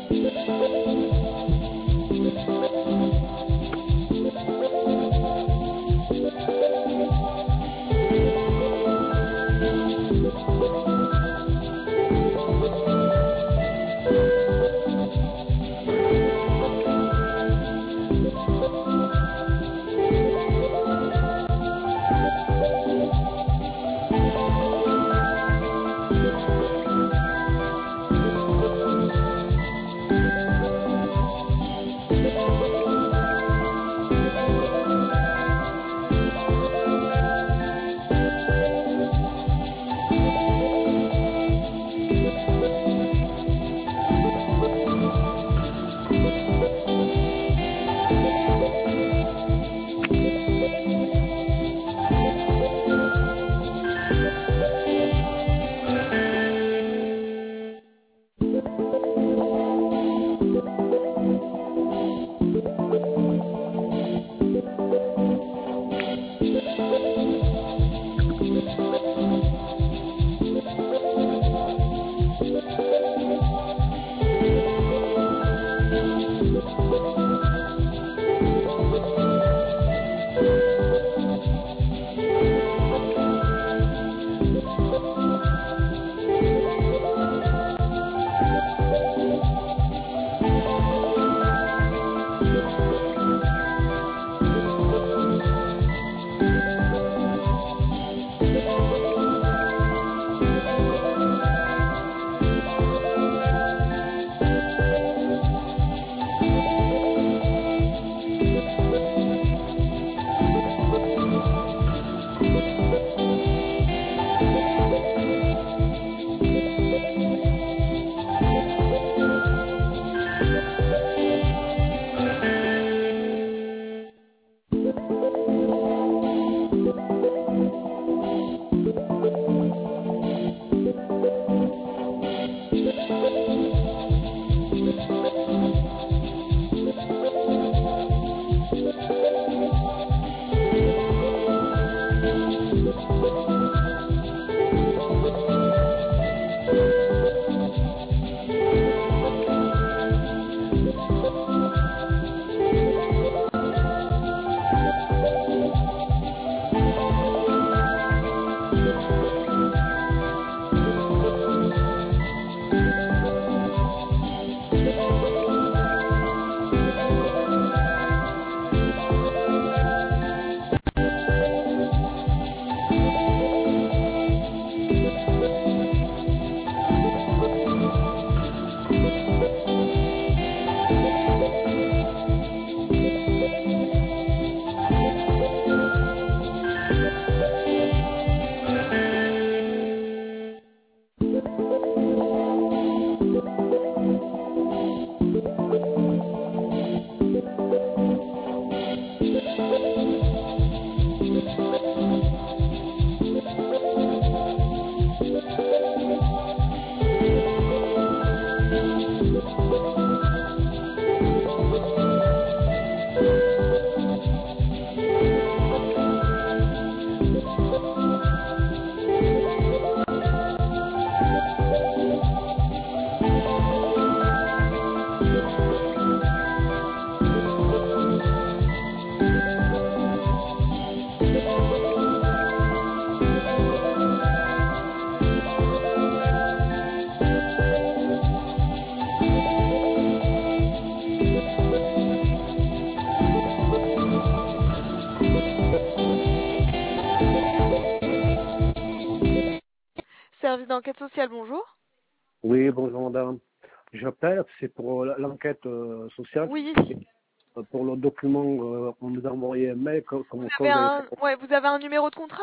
Service d'enquête sociale, bonjour. Oui, bonjour madame. J'appelle, c'est pour l'enquête sociale. Oui. Pour le document, on nous a envoyé un mail comme Vous quoi avez vous avez vous avez un numéro de contrat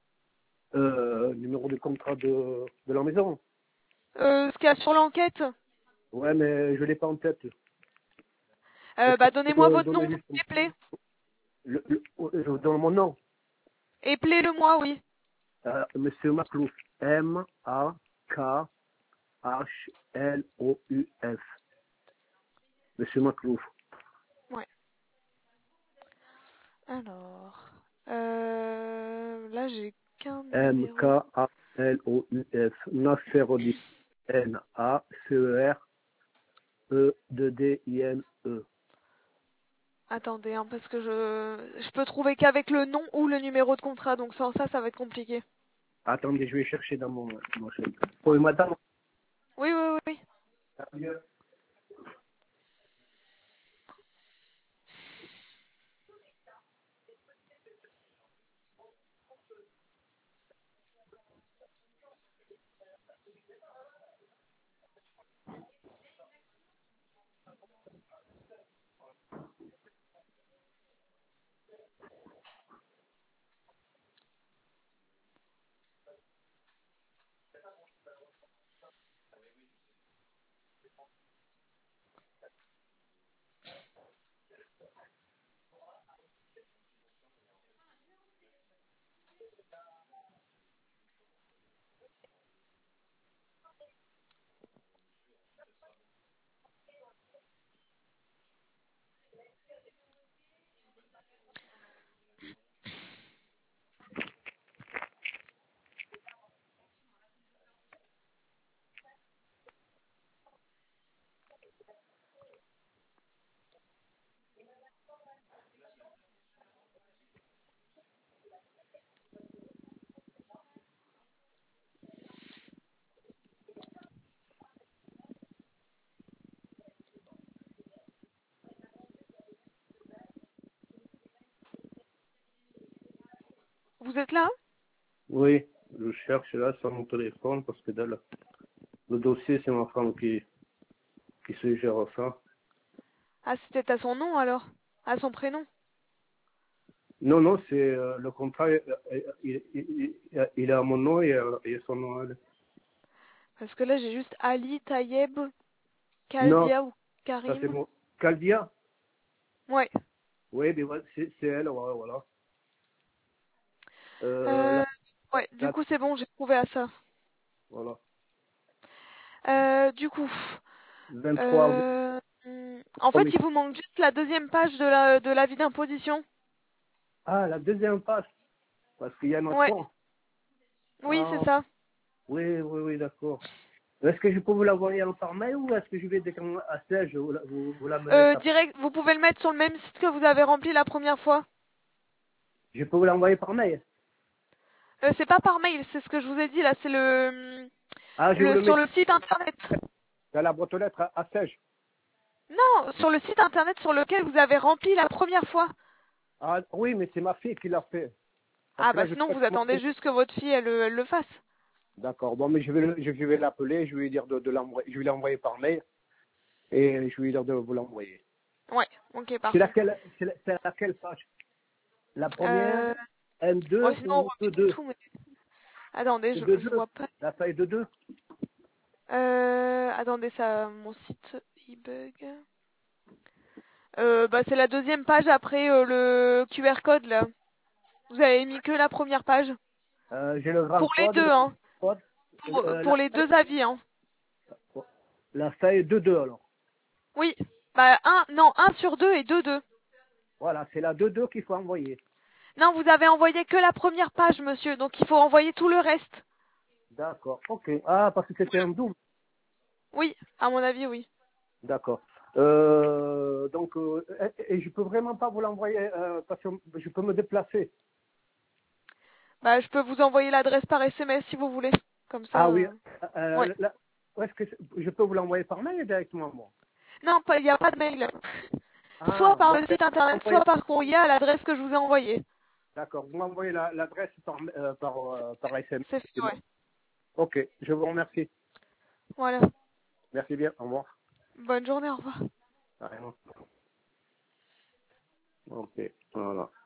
numéro de contrat de la maison. Ce qu'il y a sur l'enquête. Ouais, mais je ne l'ai pas en tête. Est-ce que tu Donnez-moi peux votre donner nom. juste Éplez. je vous donne mon nom. Éplez-le-moi, oui. Monsieur Maclouf. M-A-K-H-L-O-U-F. Monsieur Maclouf. Ouais. Alors, là j'ai qu'un numéro. M-K-A-L-O-U-F. Nasserodi. N-A-C-E-R. E-2-D-I-N-E. Attendez, hein, parce que je peux trouver qu'avec le nom ou le numéro de contrat, donc sans ça, ça va être compliqué. Attendez, je vais chercher dans mon chèque. Oui, madame. Oui, oui, oui. Vous êtes là? Oui, je cherche là sur mon téléphone parce que dans le dossier, c'est ma femme qui se gère ça. Ah, c'était à son nom alors? À son prénom? Non, non, c'est le contrat, il est à mon nom et son nom. Parce que là, j'ai juste Ali, Tayeb, Non, Kaldia ou ça c'est Karim. mon. Caldia? Ouais. Oui, mais voilà, c'est elle, ouais, voilà. Euh, La, ouais, du la- coup, c'est bon, j'ai trouvé à ça. voilà. Du coup, 23 avril. euh, en fait, il vous manque juste la deuxième page de l'avis d'imposition. Ah, la deuxième page, parce qu'il y a notre Ouais, fond. oui, c'est Ah, ça. oui, oui, oui, d'accord. Est-ce que je peux vous l'envoyer par mail ou est-ce que je vais dès qu'on à siège, vous la menez ça? Direct, vous pouvez le mettre sur le même site que vous avez rempli la première fois. Je peux vous l'envoyer par mail? C'est pas par mail, c'est ce que je vous ai dit là, c'est Ah, je vous le sur mets le site internet. dans la boîte aux lettres à siège. Non, sur le site internet sur lequel vous avez rempli la première fois. Ah, oui, mais c'est ma fille qui l'a fait. Parce Ah que bah là, je sinon passe vous mon attendez fils. juste que votre fille elle le fasse. D'accord. Bon, mais je vais l'appeler, je vais lui dire de l'envoyer, je vais l'envoyer par mail et je vais lui dire de vous l'envoyer. Ouais, ok, C'est parfait. laquelle, c'est laquelle page? La première, Euh, bon, M2 sinon on ou remet E2? tout, mais attendez, C'est je 2-2. vois pas. La taille de 2. Attendez, ça, mon site il bug. Bah c'est la deuxième page après le QR code là. Vous avez mis que la première page. J'ai le grand Pour les code, deux, hein. code. Pour les deux avis, hein. La taille de 2 alors. Oui. Bah un sur deux et deux. Voilà, c'est la 2-2 qu'il faut envoyer. Non, vous avez envoyé que la première page, monsieur, donc il faut envoyer tout le reste. D'accord, ok. Ah, parce que c'était un double. Oui, à mon avis, oui. D'accord. Donc, et je peux vraiment pas vous l'envoyer parce que je peux me déplacer. Bah, je peux vous envoyer l'adresse par SMS si vous voulez. Comme ça. Ah oui. Ouais. Est-ce que je peux vous l'envoyer par mail directement, moi? Non, il n'y a pas de mail. Soit Ah, par bon, le site internet, soit par courrier à l'adresse que je vous ai envoyée. d'accord. Vous m'envoyez l'adresse par SMS. C'est fait, ouais. Ok, je vous remercie. Voilà. Merci bien. Au revoir. Bonne journée, au revoir. Carrément. Ok, voilà.